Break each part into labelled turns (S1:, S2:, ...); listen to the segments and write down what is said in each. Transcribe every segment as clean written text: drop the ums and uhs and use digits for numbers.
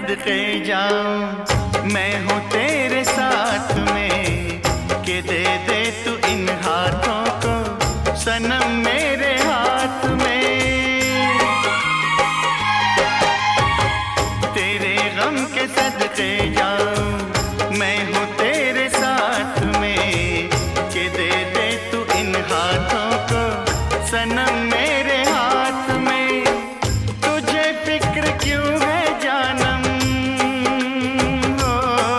S1: सदके जाऊं, मैं हूँ तेरे साथ में, कि दे दे तू इन हाथों को सनम मेरे हाथ में। तेरे गम के सदके जाऊं, मैं हूँ तेरे साथ में, कि दे दे तू इन हाथों को सनम मेरे हाथ में। तुझे फिक्र क्यों है जानम, हो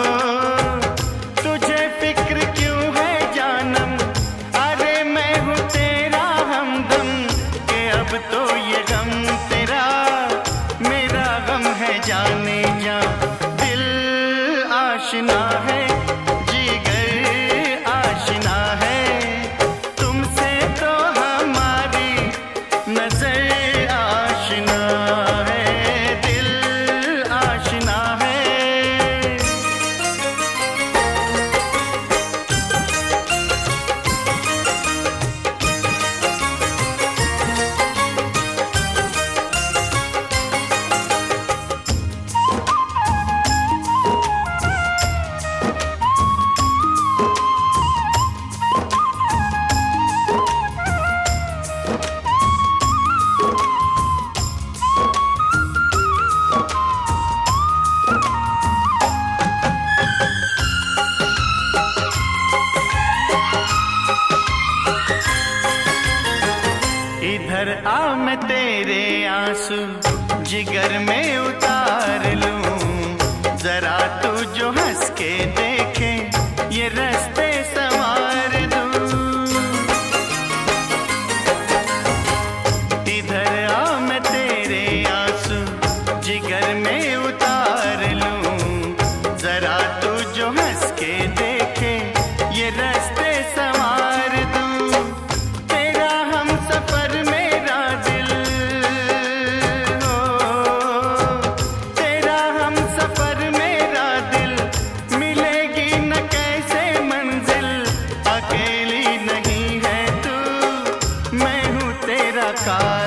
S1: तुझे फिक्र क्यों है जानम, अरे मैं हूँ तेरा हमदम, कि अब तो ये गम तेरा मेरा गम है जाने जा। दिल आशना है, जिगर आशना है, तुमसे तो हमारी नजर आशना है, दिल आशना है। इधर आ मैं तेरे आंसू जिगर में उतार लूं, जरा तू जो हंस के देखे ये रास्ते संवार दूं। इधर आ मैं तेरे आंसू जिगर में उतार लूं, जरा तू जो हंस के देखे ये रास्ते संवार दूं। तेरा हम सफर मेरा दिल, हो तेरा हम सफर मेरा दिल, मिलेगी न कैसे मंजिल, अकेली नहीं है तू, मैं हूँ तेरा का